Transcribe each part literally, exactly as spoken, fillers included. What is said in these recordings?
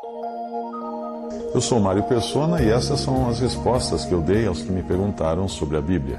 Eu sou Mário Persona e essas são as respostas que eu dei aos que me perguntaram sobre a Bíblia.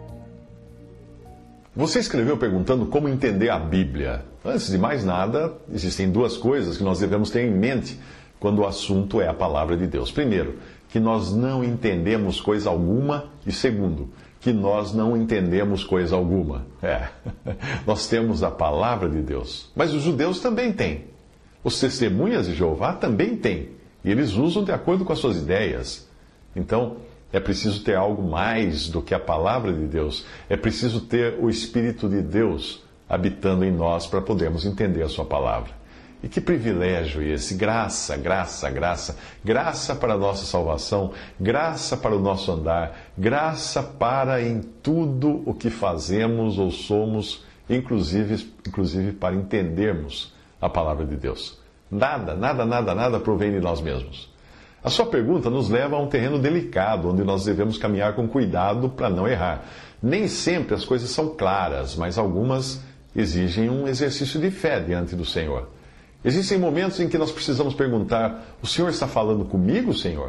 Você escreveu perguntando como entender a Bíblia. Antes de mais nada, existem duas coisas que nós devemos ter em mente quando o assunto é a palavra de Deus. Primeiro, que nós não entendemos coisa alguma. E segundo, que nós não entendemos coisa alguma. É, nós temos a palavra de Deus. Mas os judeus também têm. Os testemunhas de Jeová também têm. E eles usam de acordo com as suas ideias. Então, é preciso ter algo mais do que a palavra de Deus. É preciso ter o Espírito de Deus habitando em nós para podermos entender a sua palavra. E que privilégio esse! Graça, graça, graça. Graça para a nossa salvação, graça para o nosso andar, graça para em tudo o que fazemos ou somos, inclusive, inclusive para entendermos a palavra de Deus. Nada, nada, nada, nada provém de nós mesmos. A sua pergunta nos leva a um terreno delicado, onde nós devemos caminhar com cuidado para não errar. Nem sempre as coisas são claras, mas algumas exigem um exercício de fé diante do Senhor. Existem momentos em que nós precisamos perguntar: o Senhor está falando comigo, Senhor?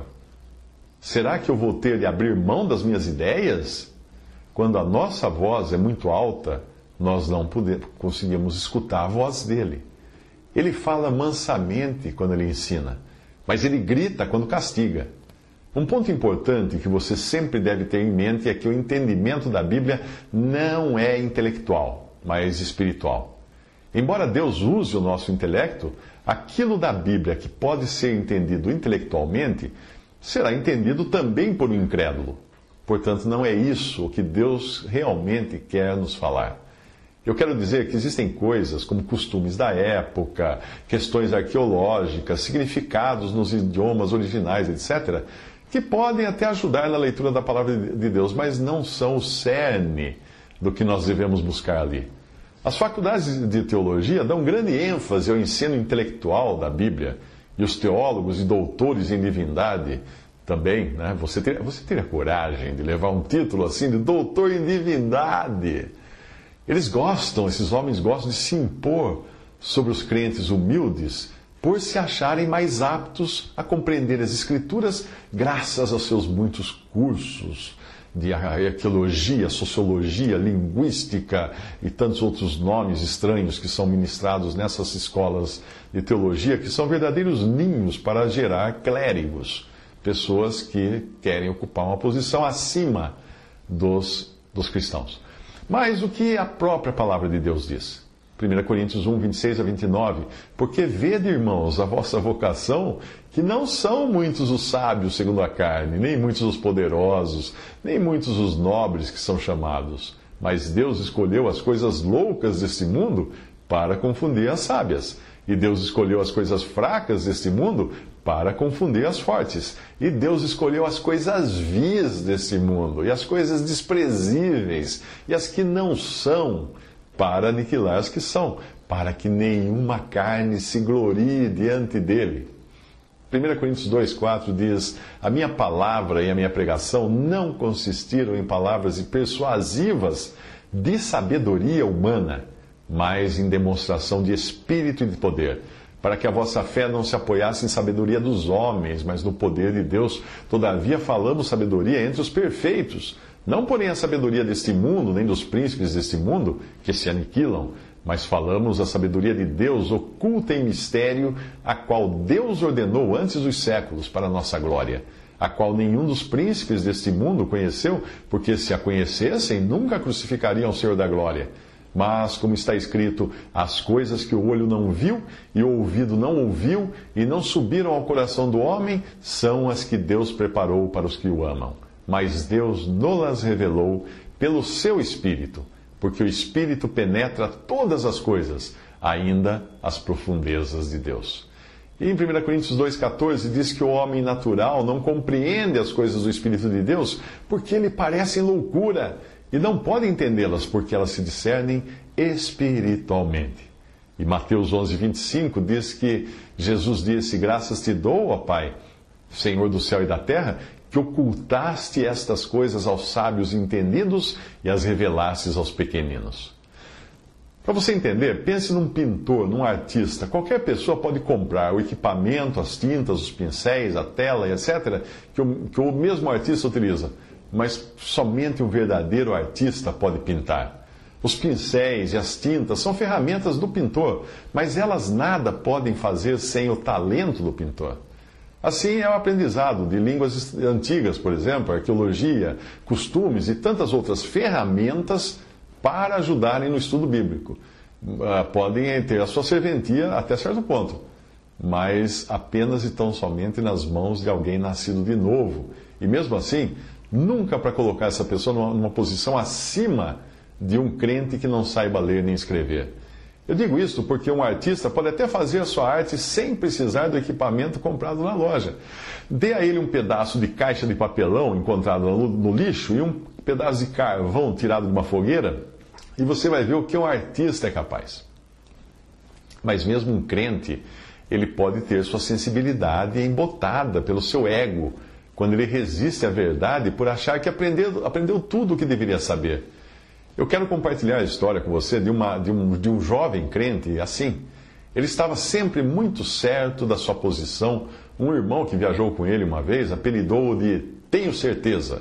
Será que eu vou ter de abrir mão das minhas ideias? Quando a nossa voz é muito alta, nós não podemos, conseguimos escutar a voz dele. Ele fala mansamente quando ele ensina, mas ele grita quando castiga. Um ponto importante que você sempre deve ter em mente é que o entendimento da Bíblia não é intelectual, mas espiritual. Embora Deus use o nosso intelecto, aquilo da Bíblia que pode ser entendido intelectualmente será entendido também por um incrédulo. Portanto, não é isso o que Deus realmente quer nos falar. Eu quero dizer que existem coisas como costumes da época, questões arqueológicas, significados nos idiomas originais, etcétera, que podem até ajudar na leitura da palavra de Deus, mas não são o cerne do que nós devemos buscar ali. As faculdades de teologia dão grande ênfase ao ensino intelectual da Bíblia, e os teólogos e doutores em divindade também, né? Você teria, você teria coragem de levar um título assim de doutor em divindade? Eles gostam, esses homens gostam de se impor sobre os crentes humildes por se acharem mais aptos a compreender as Escrituras graças aos seus muitos cursos de arqueologia, sociologia, linguística e tantos outros nomes estranhos que são ministrados nessas escolas de teologia, que são verdadeiros ninhos para gerar clérigos, pessoas que querem ocupar uma posição acima dos, dos cristãos. Mas o que a própria palavra de Deus diz? primeira Coríntios um, vinte e seis a vinte e nove. Porque vede, irmãos, a vossa vocação, que não são muitos os sábios segundo a carne, nem muitos os poderosos, nem muitos os nobres que são chamados. Mas Deus escolheu as coisas loucas deste mundo para confundir as sábias. E Deus escolheu as coisas fracas deste mundo para confundir as fortes. E Deus escolheu as coisas vis deste mundo, e as coisas desprezíveis, e as que não são, para aniquilar as que são, para que nenhuma carne se glorie diante dele. primeira Coríntios dois, quatro diz: a minha palavra e a minha pregação não consistiram em palavras persuasivas de sabedoria humana, mas em demonstração de espírito e de poder, para que a vossa fé não se apoiasse em sabedoria dos homens, mas no poder de Deus. Todavia falamos sabedoria entre os perfeitos, não porém a sabedoria deste mundo, nem dos príncipes deste mundo, que se aniquilam, mas falamos a sabedoria de Deus oculta em mistério, a qual Deus ordenou antes dos séculos para a nossa glória, a qual nenhum dos príncipes deste mundo conheceu, porque se a conhecessem, nunca crucificariam o Senhor da glória. Mas, como está escrito, as coisas que o olho não viu e o ouvido não ouviu e não subiram ao coração do homem, são as que Deus preparou para os que o amam. Mas Deus nos revelou pelo seu Espírito, porque o Espírito penetra todas as coisas, ainda as profundezas de Deus. E em primeira Coríntios dois, quatorze diz que o homem natural não compreende as coisas do Espírito de Deus, porque lhe parecem loucura, e não pode entendê-las, porque elas se discernem espiritualmente. E Mateus onze, vinte e cinco diz que Jesus disse: graças te dou, ó Pai, Senhor do céu e da terra, que ocultaste estas coisas aos sábios entendidos e as revelastes aos pequeninos. Para você entender, pense num pintor, num artista. Qualquer pessoa pode comprar o equipamento, as tintas, os pincéis, a tela, etcétera, que o, que o mesmo artista utiliza. Mas somente um verdadeiro artista pode pintar. Os pincéis e as tintas são ferramentas do pintor, mas elas nada podem fazer sem o talento do pintor. Assim é o aprendizado de línguas antigas, por exemplo, arqueologia, costumes e tantas outras ferramentas para ajudarem no estudo bíblico. Uh, podem ter a sua serventia até certo ponto, mas apenas e tão somente nas mãos de alguém nascido de novo. E mesmo assim, nunca para colocar essa pessoa numa, numa posição acima de um crente que não saiba ler nem escrever. Eu digo isso porque um artista pode até fazer a sua arte sem precisar do equipamento comprado na loja. Dê a ele um pedaço de caixa de papelão encontrado no, no lixo e um pedaço de carvão tirado de uma fogueira, e você vai ver o que um artista é capaz. Mas mesmo um crente, ele pode ter sua sensibilidade embotada pelo seu ego, quando ele resiste à verdade por achar que aprendeu, aprendeu tudo o que deveria saber. Eu quero compartilhar a história com você de, uma, de, um, de um jovem crente assim. Ele estava sempre muito certo da sua posição. Um irmão que viajou com ele uma vez apelidou-o de Tenho Certeza.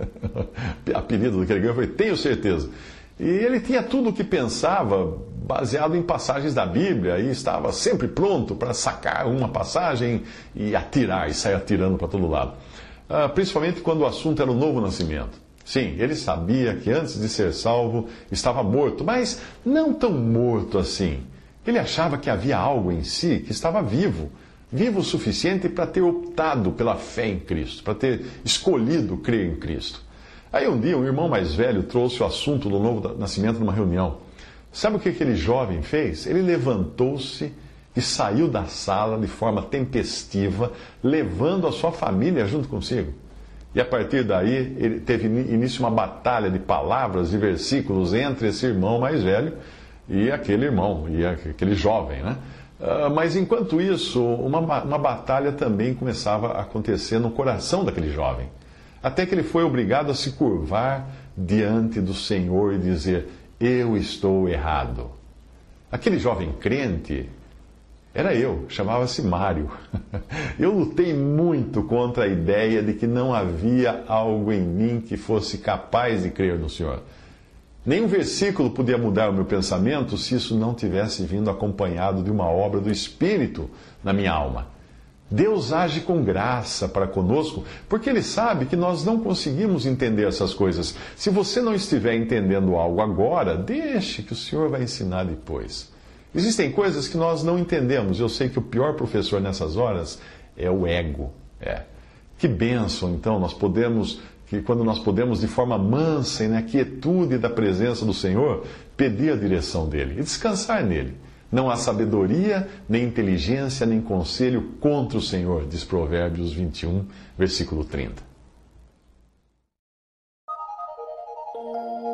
O apelido do que ele ganhou foi Tenho Certeza. E ele tinha tudo o que pensava baseado em passagens da Bíblia e estava sempre pronto para sacar uma passagem e atirar, e sair atirando para todo lado. Uh, principalmente quando o assunto era o novo nascimento. Sim, ele sabia que antes de ser salvo estava morto, mas não tão morto assim. Ele achava que havia algo em si que estava vivo, vivo o suficiente para ter optado pela fé em Cristo, para ter escolhido crer em Cristo. Aí um dia um irmão mais velho trouxe o assunto do novo nascimento numa reunião. Sabe o que aquele jovem fez? Ele levantou-se e saiu da sala de forma tempestiva, levando a sua família junto consigo. E a partir daí, ele teve início uma batalha de palavras e versículos entre esse irmão mais velho e aquele irmão, e aquele jovem, né? Uh, mas enquanto isso, uma, uma batalha também começava a acontecer no coração daquele jovem. Até que ele foi obrigado a se curvar diante do Senhor e dizer: eu estou errado. Aquele jovem crente era eu, chamava-se Mário. Eu lutei muito contra a ideia de que não havia algo em mim que fosse capaz de crer no Senhor. Nenhum versículo podia mudar o meu pensamento se isso não tivesse vindo acompanhado de uma obra do Espírito na minha alma. Deus age com graça para conosco, porque Ele sabe que nós não conseguimos entender essas coisas. Se você não estiver entendendo algo agora, deixe que o Senhor vai ensinar depois. Existem coisas que nós não entendemos. Eu sei que o pior professor nessas horas é o ego. É. Que bênção, então, nós podemos, que quando nós podemos, de forma mansa e na quietude da presença do Senhor, pedir a direção dEle e descansar nele. Não há sabedoria, nem inteligência, nem conselho contra o Senhor, diz Provérbios vinte e um, versículo trinta.